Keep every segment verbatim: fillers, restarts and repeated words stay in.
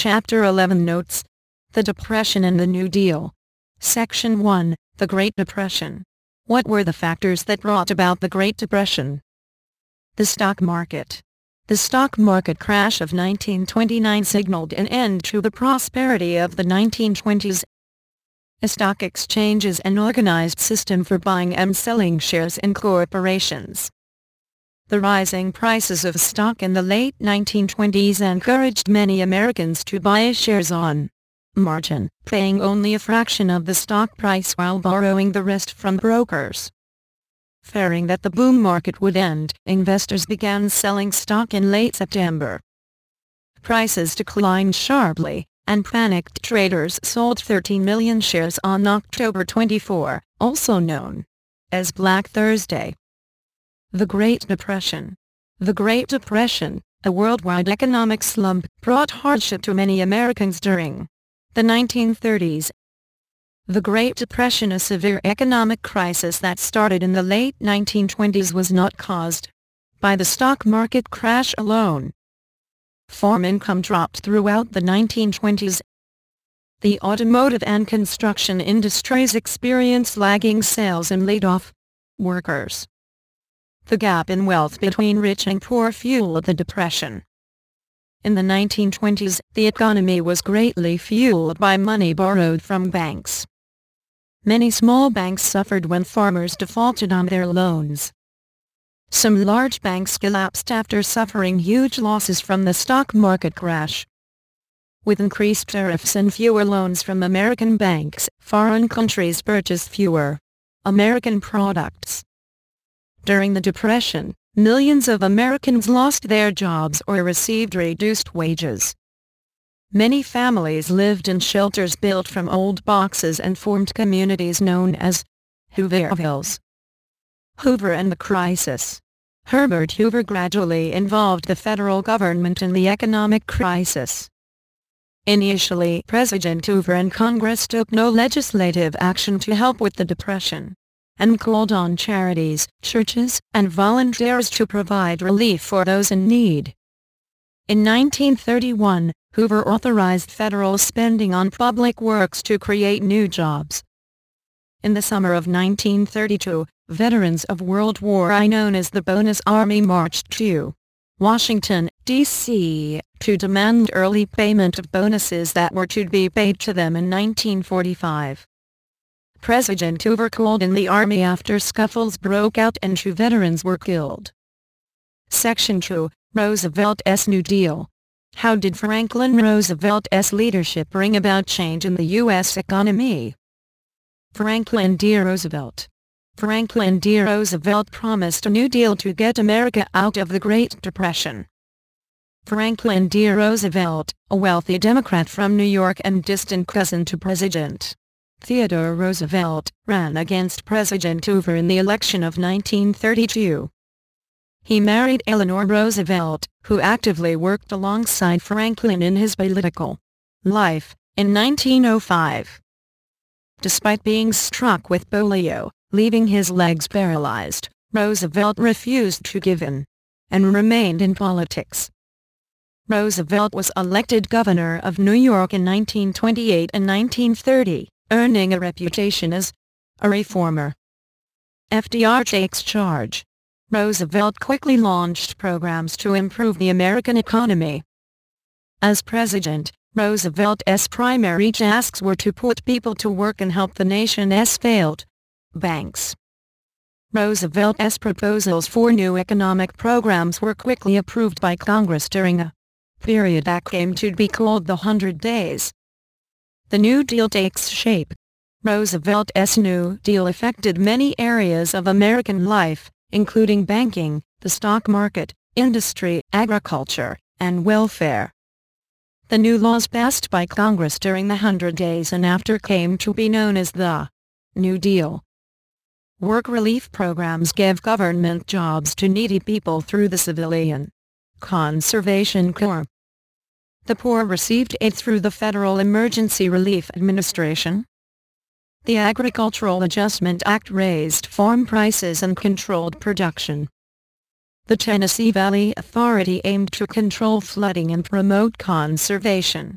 Chapter eleven Notes. The Depression and the New Deal. Section one. The Great Depression. What were the factors that brought about the Great Depression? The stock market. The stock market crash of nineteen twenty-nine signaled an end to the prosperity of the nineteen twenties. A stock exchange is an organized system for buying and selling shares in corporations. The rising prices of stock in the late nineteen twenties encouraged many Americans to buy shares on margin, paying only a fraction of the stock price while borrowing the rest from brokers. Fearing that the boom market would end, investors began selling stock in late September. Prices declined sharply, and panicked traders sold thirteen million shares on October twenty-fourth, also known as Black Thursday. The Great Depression. The Great Depression, a worldwide economic slump, brought hardship to many Americans during the nineteen thirties. The Great Depression, a severe economic crisis that started in the late nineteen twenties, was not caused by the stock market crash alone. Farm income dropped throughout the nineteen twenties. The automotive and construction industries experienced lagging sales and laid off workers. The gap in wealth between rich and poor fueled the Depression. In the nineteen twenties, the economy was greatly fueled by money borrowed from banks. Many small banks suffered when farmers defaulted on their loans. Some large banks collapsed after suffering huge losses from the stock market crash. With increased tariffs and fewer loans from American banks, foreign countries purchased fewer American products. During the Depression, millions of Americans lost their jobs or received reduced wages. Many families lived in shelters built from old boxes and formed communities known as Hoovervilles. Hoover and the crisis. Herbert Hoover gradually involved the federal government in the economic crisis. Initially, President Hoover and Congress took no legislative action to help with the Depression, and called on charities, churches, and volunteers to provide relief for those in need. In nineteen thirty-one, Hoover authorized federal spending on public works to create new jobs. In the summer of nineteen thirty-two, veterans of World War One known as the Bonus Army marched to Washington, D C, to demand early payment of bonuses that were to be paid to them in nineteen forty-five. President Hoover called in the Army after scuffles broke out and two veterans were killed. Section two. Roosevelt's New Deal. How did Franklin Roosevelt's leadership bring about change in the U S economy? Franklin D. Roosevelt. Franklin D. Roosevelt promised a New Deal to get America out of the Great Depression. Franklin D. Roosevelt, a wealthy Democrat from New York and distant cousin to President Theodore Roosevelt, ran against President Hoover in the election of nineteen thirty-two. He married Eleanor Roosevelt, who actively worked alongside Franklin in his political life, in nineteen oh five. Despite being struck with polio, leaving his legs paralyzed, Roosevelt refused to give in, and remained in politics. Roosevelt was elected governor of New York in nineteen twenty-eight and nineteen thirty, earning a reputation as a reformer. F D R takes charge. Roosevelt quickly launched programs to improve the American economy. As president, Roosevelt's primary tasks were to put people to work and help the nation's failed banks. Roosevelt's proposals for new economic programs were quickly approved by Congress during a period that came to be called the Hundred Days. The New Deal takes shape. Roosevelt's New Deal affected many areas of American life, including banking, the stock market, industry, agriculture, and welfare. The new laws passed by Congress during the Hundred Days and after came to be known as the New Deal. Work relief programs gave government jobs to needy people through the Civilian Conservation Corps. The poor received aid through the Federal Emergency Relief Administration. The Agricultural Adjustment Act raised farm prices and controlled production. The Tennessee Valley Authority aimed to control flooding and promote conservation.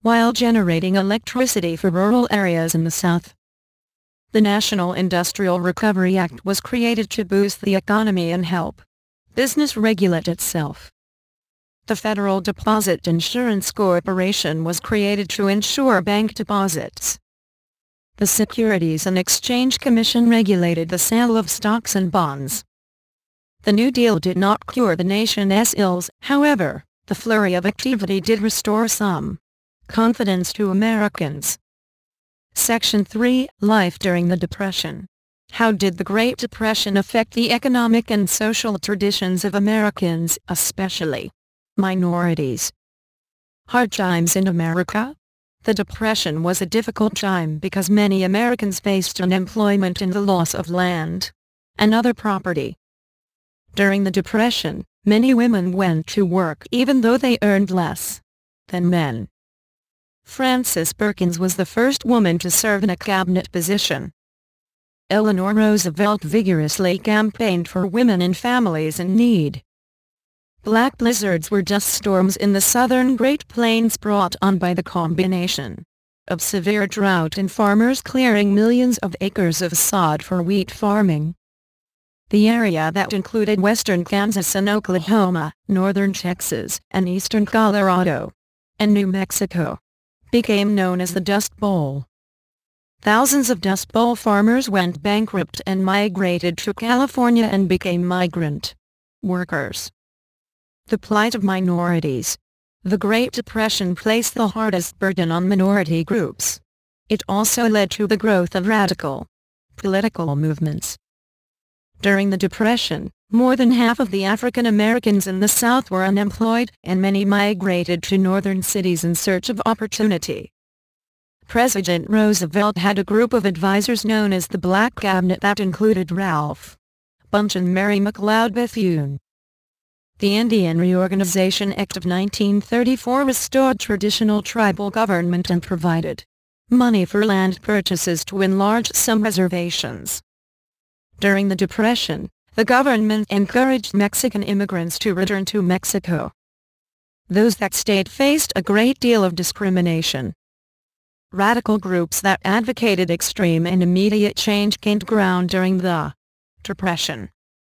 while generating electricity for rural areas in the South. The National Industrial Recovery Act was created to boost the economy and help business regulate itself. The Federal Deposit Insurance Corporation was created to insure bank deposits. The Securities and Exchange Commission regulated the sale of stocks and bonds. The New Deal did not cure the nation's ills, however, the flurry of activity did restore some confidence to Americans. Section three. Life during the Depression. How did the Great Depression affect the economic and social traditions of Americans, especially minorities? Hard times in America? The Depression was a difficult time because many Americans faced unemployment and the loss of land and other property. During the Depression, many women went to work even though they earned less than men. Frances Perkins was the first woman to serve in a cabinet position. Eleanor Roosevelt vigorously campaigned for women and families in need. Black blizzards were dust storms in the southern Great Plains brought on by the combination of severe drought and farmers clearing millions of acres of sod for wheat farming. The area that included western Kansas and Oklahoma, northern Texas, and eastern Colorado, and New Mexico, became known as the Dust Bowl. Thousands of Dust Bowl farmers went bankrupt and migrated to California and became migrant workers. The plight of minorities. The Great Depression placed the hardest burden on minority groups. It also led to the growth of radical political movements. During the Depression, more than half of the African Americans in the South were unemployed, and many migrated to northern cities in search of opportunity. President Roosevelt had a group of advisors known as the Black Cabinet that included Ralph Bunche and Mary McLeod Bethune. The Indian Reorganization Act of nineteen thirty-four restored traditional tribal government and provided money for land purchases to enlarge some reservations. During the Depression, the government encouraged Mexican immigrants to return to Mexico. Those that stayed faced a great deal of discrimination. Radical groups that advocated extreme and immediate change gained ground during the Depression.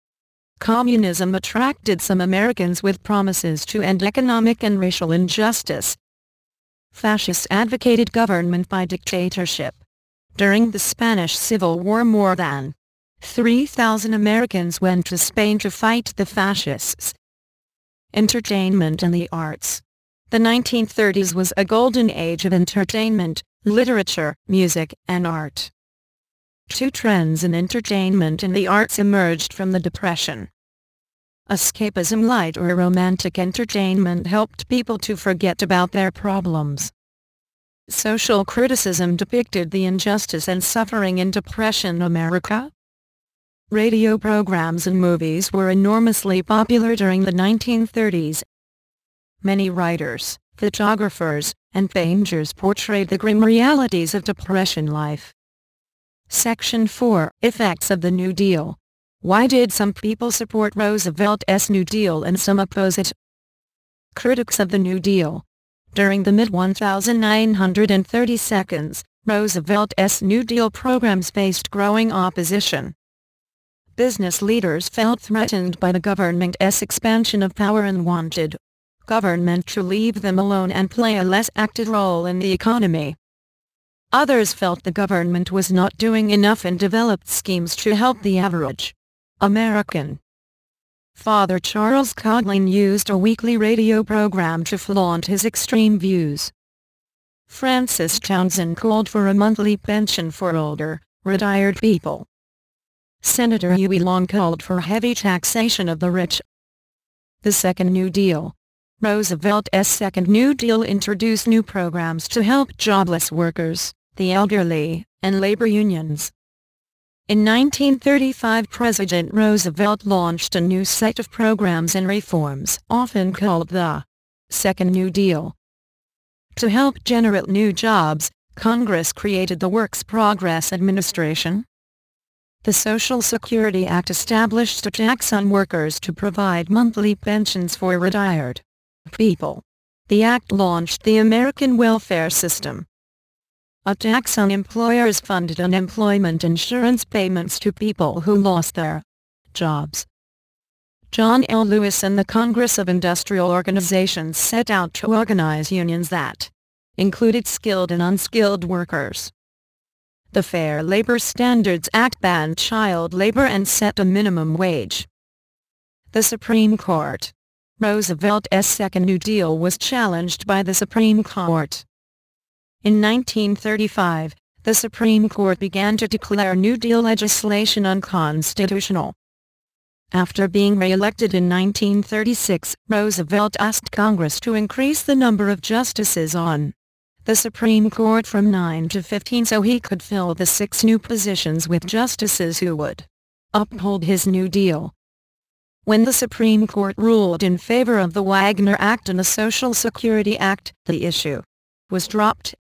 Communism attracted some Americans with promises to end economic and racial injustice. Fascists advocated government by dictatorship. During the Spanish Civil War, more than three thousand Americans went to Spain to fight the fascists. Entertainment and the arts. The nineteen thirties was a golden age of entertainment, literature, music, and art. Two trends in entertainment and the arts emerged from the Depression. Escapism, light or romantic entertainment, helped people to forget about their problems. Social criticism depicted the injustice and suffering in Depression America. Radio programs and movies were enormously popular during the nineteen thirties. Many writers, photographers, and painters portrayed the grim realities of Depression life. Section four. Effects of the New Deal. Why did some people support Roosevelt's New Deal and some oppose it? Critics of the New Deal. During the mid nineteen thirties, Roosevelt's New Deal programs faced growing opposition. Business leaders felt threatened by the government's expansion of power and wanted government to leave them alone and play a less active role in the economy. Others felt the government was not doing enough and developed schemes to help the average American. Father Charles Coughlin used a weekly radio program to flaunt his extreme views. Francis Townsend called for a monthly pension for older, retired people. Senator Huey Long called for heavy taxation of the rich. The Second New Deal. Roosevelt's Second New Deal introduced new programs to help jobless workers, the elderly, and labor unions. In nineteen thirty-five, President Roosevelt launched a new set of programs and reforms, often called the Second New Deal. To help generate new jobs, Congress created the Works Progress Administration. The Social Security Act established a tax on workers to provide monthly pensions for retired people. The act launched the American welfare system. A tax on employers funded unemployment insurance payments to people who lost their jobs. John L. Lewis and the Congress of Industrial Organizations set out to organize unions that included skilled and unskilled workers. The Fair Labor Standards Act banned child labor and set a minimum wage. The Supreme Court. Roosevelt's Second New Deal was challenged by the Supreme Court. In nineteen thirty-five, the Supreme Court began to declare New Deal legislation unconstitutional. After being re-elected in nineteen thirty-six, Roosevelt asked Congress to increase the number of justices on the Supreme Court from nine to fifteen so he could fill the six new positions with justices who would uphold his New Deal. When the Supreme Court ruled in favor of the Wagner Act and the Social Security Act, the issue was dropped